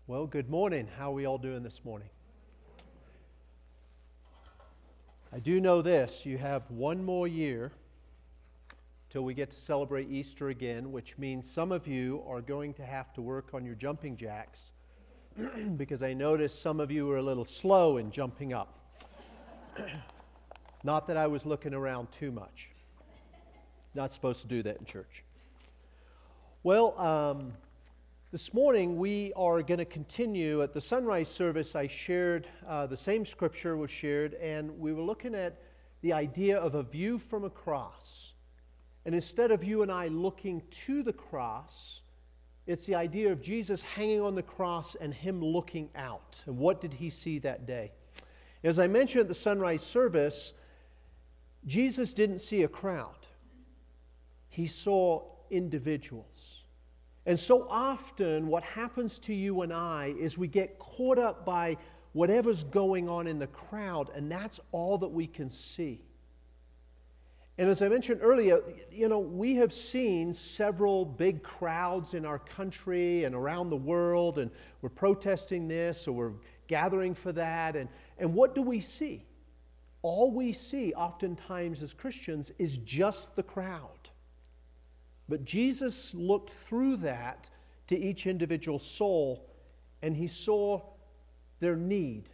Well, good morning. How are we all doing this morning? I do know this, you have one more year till we get to celebrate Easter again, which means some of you are going to have to work on your jumping jacks because I noticed some of you were a little slow in jumping up. Not that I was looking around too much. Not supposed to do that in church. Well, this morning we are going to continue. At the sunrise service I shared, the same scripture was shared, and we were looking at the idea of a view from a cross. And instead of you and I looking to the cross, it's the idea of Jesus hanging on the cross and Him looking out. And what did He see that day? As I mentioned at the sunrise service, Jesus didn't see a crowd. He saw individuals. And so often what happens to you and I is we get caught up by whatever's going on in the crowd, and that's all that we can see. And as I mentioned earlier, we have seen several big crowds in our country and around the world, and we're protesting this or we're gathering for that. And what do we see? All we see oftentimes as Christians is just the crowd. But Jesus looked through that to each individual soul, and He saw their need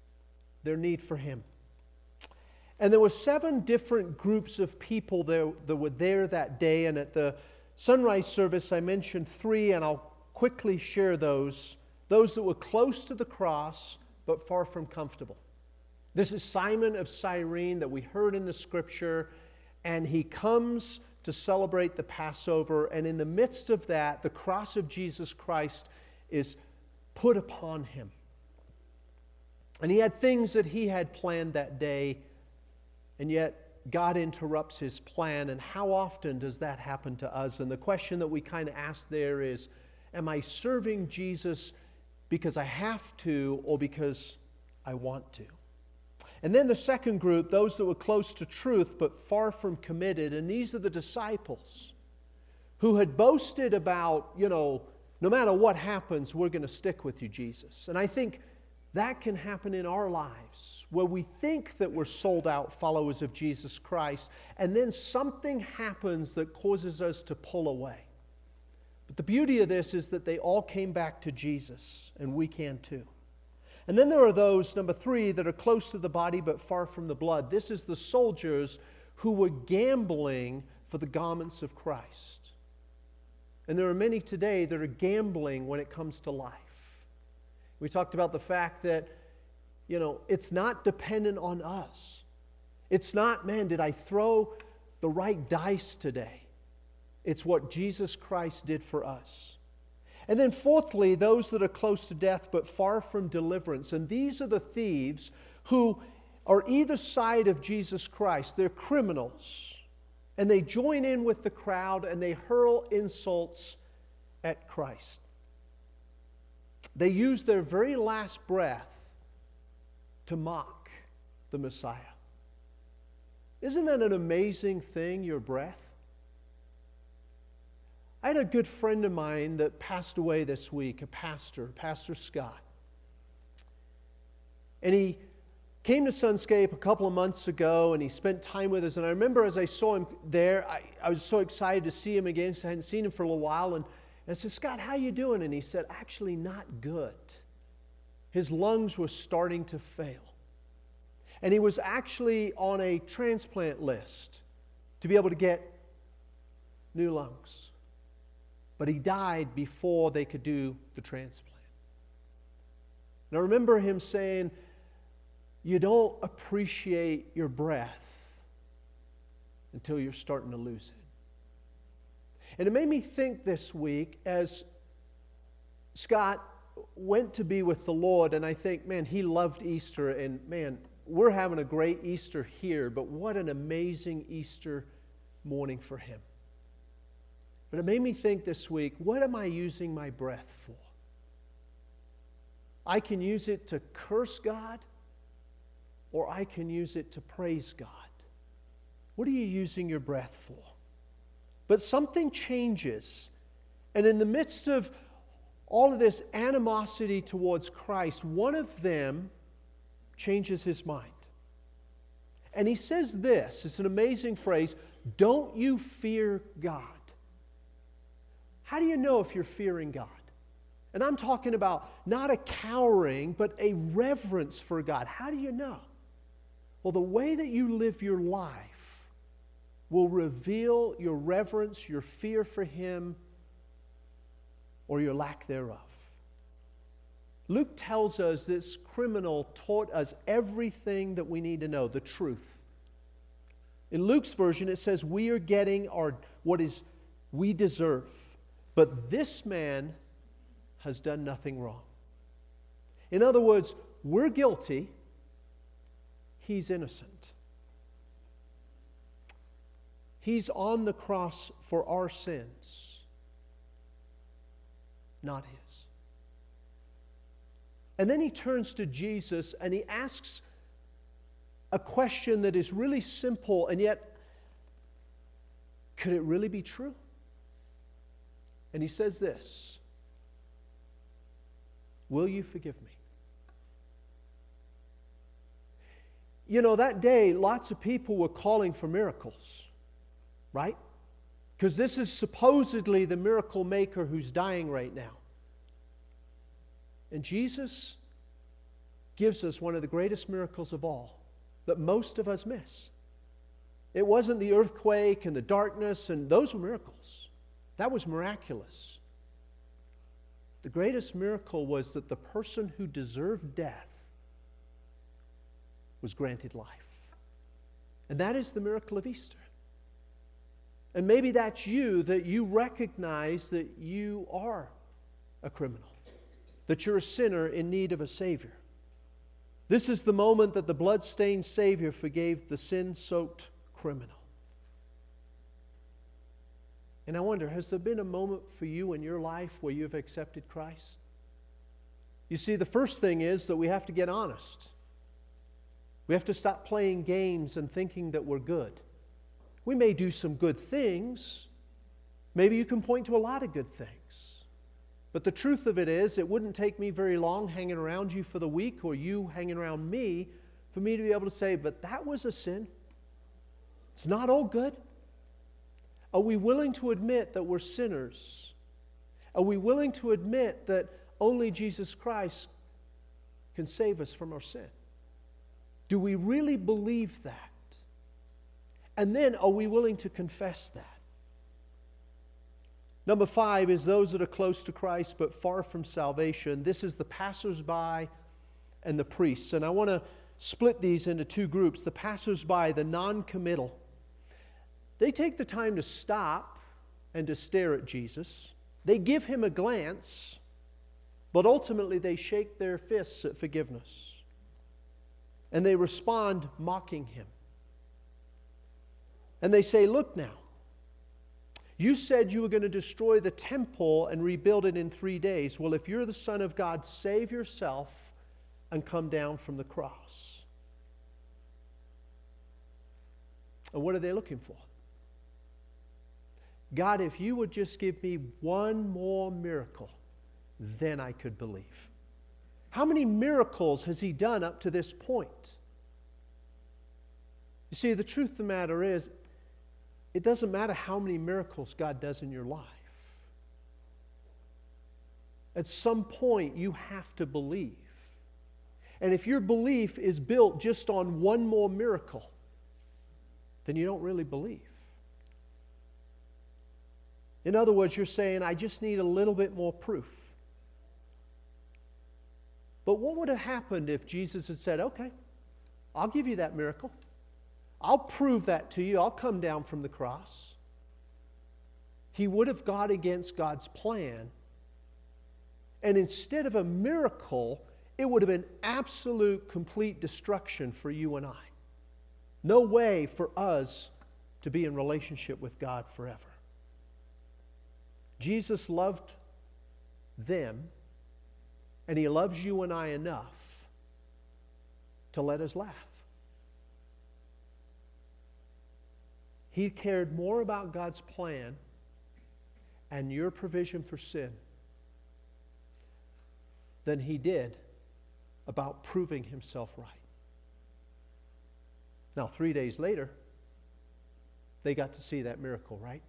for Him. And there were 7 different groups of people that were there that day, and at the sunrise service I mentioned 3, and I'll quickly share those. Those that were close to the cross, but far from comfortable. This is Simon of Cyrene that we heard in the scripture, and he comes to celebrate the Passover, and in the midst of that, the cross of Jesus Christ is put upon him. And he had things that he had planned that day, and yet God interrupts his plan. And how often does that happen to us? And the question that we kind of ask there is, am I serving Jesus because I have to or because I want to? And then the second group, those that were close to truth but far from committed, and these are the disciples who had boasted about, no matter what happens, we're going to stick with you, Jesus. And I think that can happen in our lives, where we think that we're sold out followers of Jesus Christ, and then something happens that causes us to pull away. But the beauty of this is that they all came back to Jesus, and we can too. And then there are those, number 3, that are close to the body but far from the blood. This is the soldiers who were gambling for the garments of Christ. And there are many today that are gambling when it comes to life. We talked about the fact that, it's not dependent on us. It's not, did I throw the right dice today? It's what Jesus Christ did for us. And then fourthly, those that are close to death but far from deliverance. And these are the thieves who are either side of Jesus Christ. They're criminals. And they join in with the crowd and they hurl insults at Christ. They use their very last breath to mock the Messiah. Isn't that an amazing thing, your breath? I had a good friend of mine that passed away this week, a pastor, Pastor Scott. And he came to Sunscape a couple of months ago, and he spent time with us. And I remember as I saw him there, I was so excited to see him again, because I hadn't seen him for a little while. And I said, Scott, how you doing? And he said, actually not good. His lungs were starting to fail. And he was actually on a transplant list to be able to get new lungs. But he died before they could do the transplant. And I remember him saying, you don't appreciate your breath until you're starting to lose it. And it made me think this week as Scott went to be with the Lord, and I think, he loved Easter, and we're having a great Easter here, but what an amazing Easter morning for him. But it made me think this week, what am I using my breath for? I can use it to curse God, or I can use it to praise God. What are you using your breath for? But something changes, and in the midst of all of this animosity towards Christ, one of them changes his mind. And he says this, it's an amazing phrase, "Don't you fear God?" How do you know if you're fearing God? And I'm talking about not a cowering, but a reverence for God. How do you know? Well, the way that you live your life will reveal your reverence, your fear for Him, or your lack thereof. Luke tells us this criminal taught us everything that we need to know, the truth. In Luke's version, it says we are getting what is we deserve. But this man has done nothing wrong. In other words, we're guilty. He's innocent. He's on the cross for our sins, not his. And then he turns to Jesus and he asks a question that is really simple, and yet, could it really be true? And he says this, "Will you forgive me?" You know, that day, lots of people were calling for miracles, right? Because this is supposedly the miracle maker who's dying right now. And Jesus gives us one of the greatest miracles of all that most of us miss. It wasn't the earthquake and the darkness, and those were miracles. That was miraculous. The greatest miracle was that the person who deserved death was granted life. And that is the miracle of Easter. And maybe that's you, that you recognize that you are a criminal, that you're a sinner in need of a Savior. This is the moment that the blood-stained Savior forgave the sin-soaked criminal. And I wonder, has there been a moment for you in your life where you've accepted Christ? You see, the first thing is that we have to get honest. We have to stop playing games and thinking that we're good. We may do some good things. Maybe you can point to a lot of good things. But the truth of it is, it wouldn't take me very long hanging around you for the week, or you hanging around me, for me to be able to say, but that was a sin. It's not all good. Are we willing to admit that we're sinners? Are we willing to admit that only Jesus Christ can save us from our sin? Do we really believe that? And then, are we willing to confess that? Number 5 is those that are close to Christ but far from salvation. This is the passersby and the priests. And I want to split these into two groups. The passersby, the non-committal. They take the time to stop and to stare at Jesus. They give him a glance, but ultimately they shake their fists at forgiveness. And they respond mocking him. And they say, "Look now, you said you were going to destroy the temple and rebuild it in 3 days. Well, if you're the Son of God, save yourself and come down from the cross." And what are they looking for? God, if you would just give me one more miracle, then I could believe. How many miracles has he done up to this point? You see, the truth of the matter is, it doesn't matter how many miracles God does in your life. At some point, you have to believe. And if your belief is built just on one more miracle, then you don't really believe. In other words, you're saying, I just need a little bit more proof. But what would have happened if Jesus had said, "Okay, I'll give you that miracle. I'll prove that to you. I'll come down from the cross"? He would have gone against God's plan. And instead of a miracle, it would have been absolute, complete destruction for you and I. No way for us to be in relationship with God forever. Jesus loved them, and he loves you and I enough to let us laugh. He cared more about God's plan and your provision for sin than he did about proving himself right. Now, 3 days later, they got to see that miracle, right?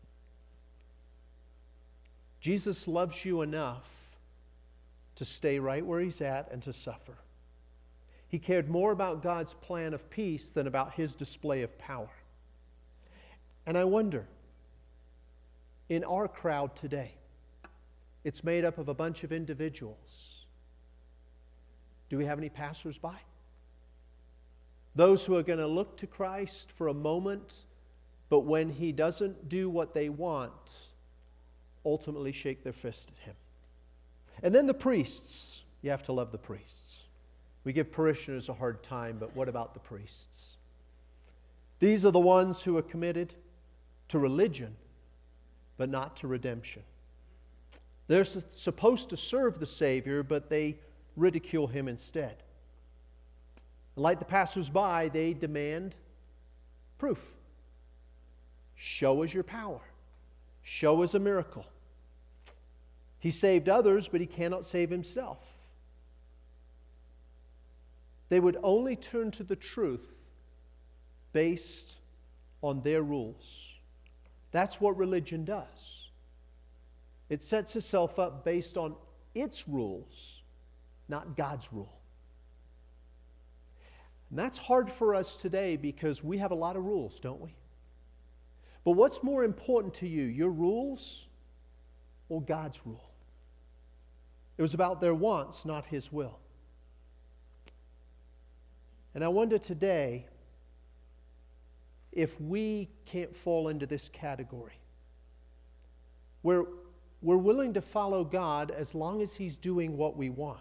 Jesus loves you enough to stay right where he's at and to suffer. He cared more about God's plan of peace than about his display of power. And I wonder, in our crowd today, it's made up of a bunch of individuals. Do we have any passers-by? Those who are going to look to Christ for a moment, but when he doesn't do what they want, ultimately shake their fist at him. And then the priests. You have to love the priests. We give parishioners a hard time, but what about the priests? These are the ones who are committed to religion, but not to redemption. They're supposed to serve the Savior, but they ridicule him instead. Like the passers-by, they demand proof. Show us your power. Show us a miracle. He saved others, but he cannot save himself. They would only turn to the truth based on their rules. That's what religion does. It sets itself up based on its rules, not God's rule. And that's hard for us today because we have a lot of rules, don't we? But what's more important to you, your rules or God's rule? It was about their wants, not his will. And I wonder today if we can't fall into this category. We're willing to follow God as long as he's doing what we want.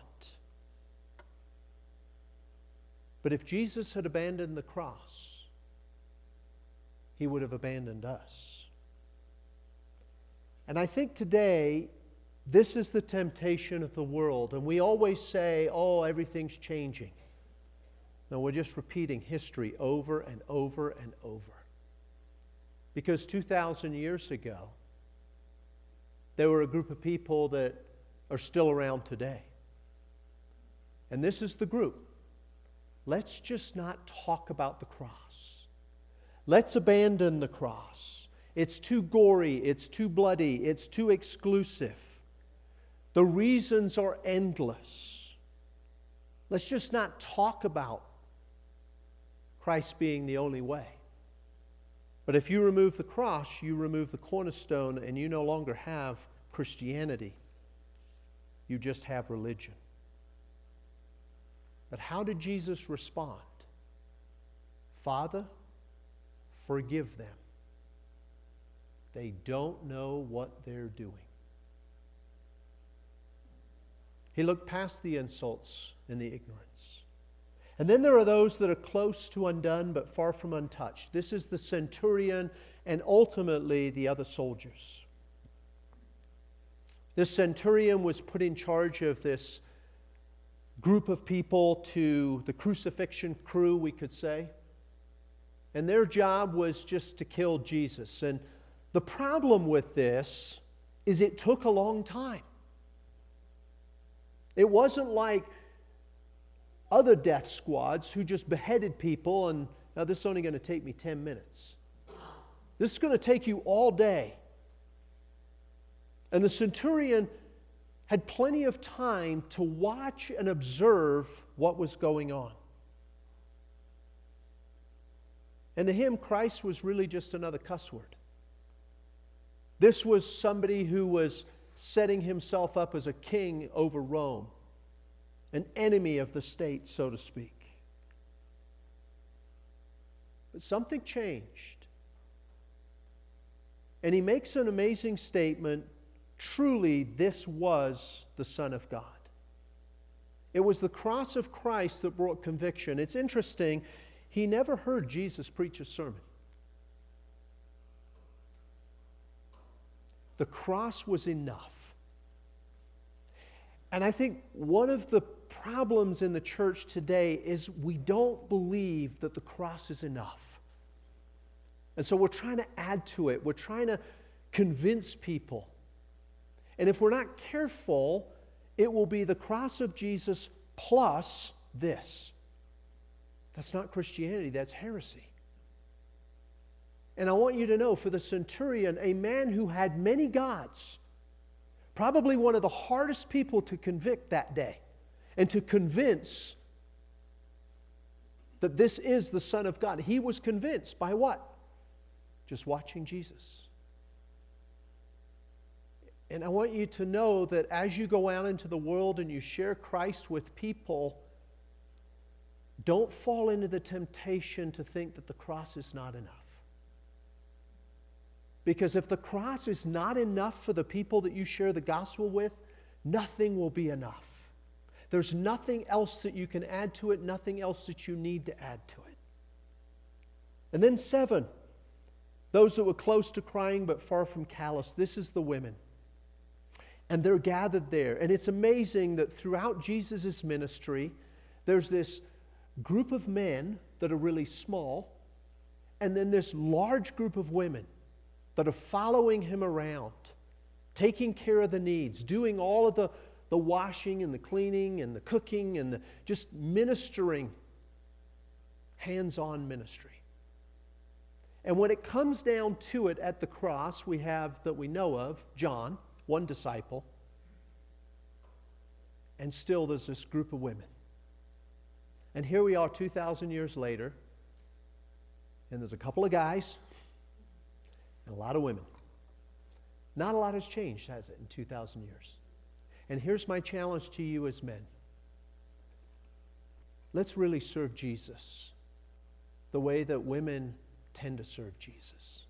But if Jesus had abandoned the cross, he would have abandoned us. And I think today, this is the temptation of the world. And we always say, oh, everything's changing. No, we're just repeating history over and over and over. Because 2,000 years ago, there were a group of people that are still around today. And this is the group. Let's just not talk about the cross. Let's abandon the cross. It's too gory, it's too bloody, it's too exclusive. The reasons are endless. Let's just not talk about Christ being the only way. But if you remove the cross, you remove the cornerstone, and you no longer have Christianity. You just have religion. But how did Jesus respond? Father, forgive them. They don't know what they're doing. He looked past the insults and the ignorance. And then there are those that are close to undone but far from untouched. This is the centurion and ultimately the other soldiers. This centurion was put in charge of this group of people to the crucifixion crew, we could say. And their job was just to kill Jesus. And the problem with this is it took a long time. It wasn't like other death squads who just beheaded people and, now this is only going to take me 10 minutes. This is going to take you all day. And the centurion had plenty of time to watch and observe what was going on. And to him, Christ was really just another cuss word. This was somebody who was setting himself up as a king over Rome, an enemy of the state, so to speak. But something changed. And he makes an amazing statement. Truly, this was the Son of God. It was the cross of Christ that brought conviction. It's interesting, he never heard Jesus preach a sermon. The cross was enough. And I think one of the problems in the church today is we don't believe that the cross is enough. And so we're trying to add to it. We're trying to convince people. And if we're not careful, It will be the cross of Jesus plus this. That's not Christianity, that's heresy. And I want you to know, for the centurion, a man who had many gods, probably one of the hardest people to convict that day and to convince that this is the Son of God. He was convinced by what? Just watching Jesus. And I want you to know that as you go out into the world and you share Christ with people, don't fall into the temptation to think that the cross is not enough. Because if the cross is not enough for the people that you share the gospel with, nothing will be enough. There's nothing else that you can add to it, nothing else that you need to add to it. And then 7, those that were close to crying but far from callous. This is the women. And they're gathered there. And it's amazing that throughout Jesus' ministry, there's this group of men that are really small, and then this large group of women that are following him around, taking care of the needs, doing all of the washing and the cleaning and the cooking and just ministering, hands-on ministry. And when it comes down to it at the cross, we have, that we know of, John, one disciple, and still there's this group of women. And here we are 2,000 years later, and there's a couple of guys and a lot of women. Not a lot has changed, has it, in 2,000 years? And here's my challenge to you as men. Let's really serve Jesus the way that women tend to serve Jesus.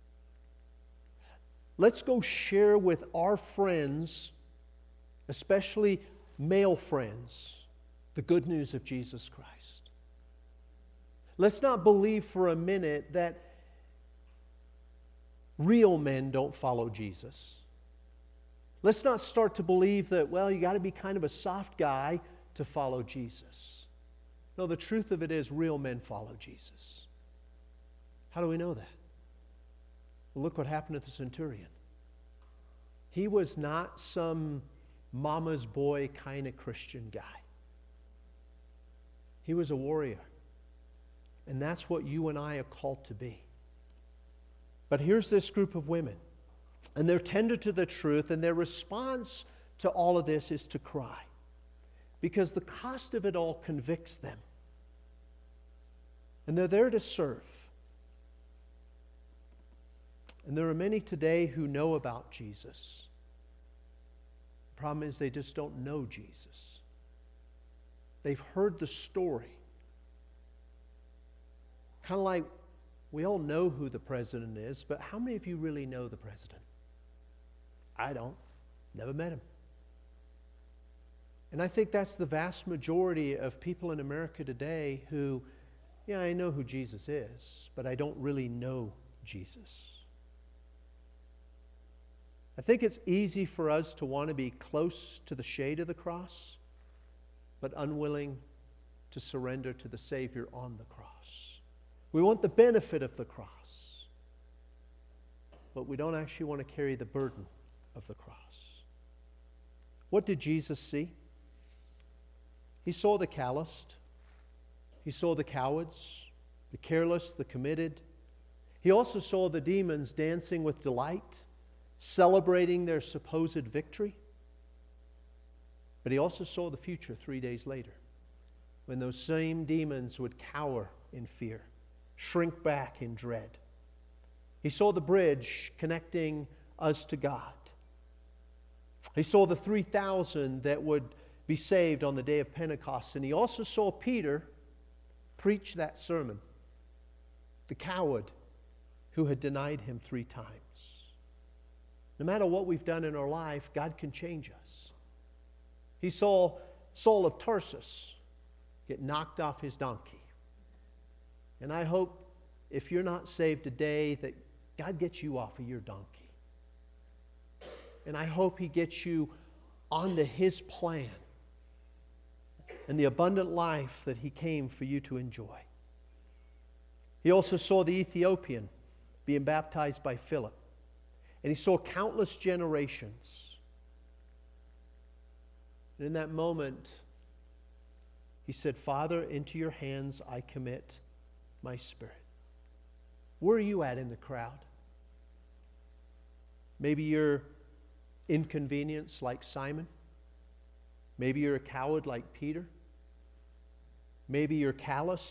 Let's go share with our friends, especially male friends, the good news of Jesus Christ. Let's not believe for a minute that real men don't follow Jesus. Let's not start to believe that, well, you got to be kind of a soft guy to follow Jesus. No, the truth of it is real men follow Jesus. How do we know that? Well, look what happened to the centurion. He was not some mama's boy kind of Christian guy. He was a warrior. And that's what you and I are called to be. But here's this group of women, and they're tender to the truth, and their response to all of this is to cry, because the cost of it all convicts them. And they're there to serve. And there are many today who know about Jesus. The problem is they just don't know Jesus. They've heard the story. Kind of like we all know who the president is, but how many of you really know the president? I don't. Never met him. And I think that's the vast majority of people in America today who, yeah, I know who Jesus is, but I don't really know Jesus. I think it's easy for us to want to be close to the shade of the cross, but unwilling to surrender to the Savior on the cross. We want the benefit of the cross, but we don't actually want to carry the burden of the cross. What did Jesus see? He saw the calloused. He saw the cowards, the careless, the committed. He also saw the demons dancing with delight, celebrating their supposed victory. But he also saw the future 3 days later, when those same demons would cower in fear, shrink back in dread. He saw the bridge connecting us to God. He saw the 3,000 that would be saved on the day of Pentecost. And he also saw Peter preach that sermon, the coward who had denied him 3 times. No matter what we've done in our life, God can change us. He saw Saul of Tarsus get knocked off his donkey. And I hope if you're not saved today that God gets you off of your donkey. And I hope He gets you onto His plan and the abundant life that He came for you to enjoy. He also saw the Ethiopian being baptized by Philip. And he saw countless generations And in that moment, he said, Father, into your hands I commit my spirit. Where are you at in the crowd? Maybe you're inconvenienced like Simon. Maybe you're a coward like Peter. Maybe you're callous.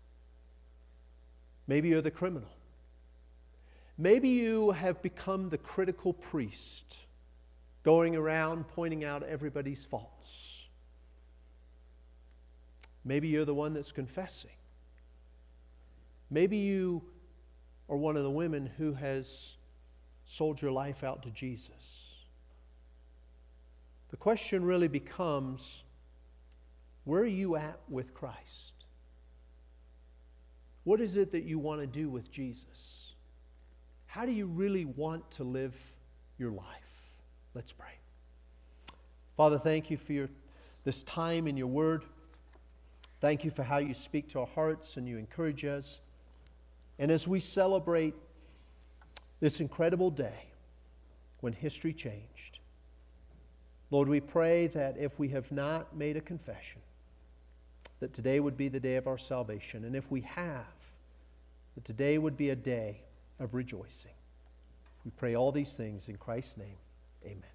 Maybe you're the criminal. Maybe you have become the critical priest, going around pointing out everybody's faults. Maybe you're the one that's confessing. Maybe you are one of the women who has sold your life out to Jesus. The question really becomes, where are you at with Christ? What is it that you want to do with Jesus? How do you really want to live your life? Let's pray. Father, thank you for this time in your word. Thank you for how you speak to our hearts and you encourage us. And as we celebrate this incredible day when history changed, Lord, we pray that if we have not made a confession, that today would be the day of our salvation. And if we have, that today would be a day of rejoicing. We pray all these things in Christ's name. Amen.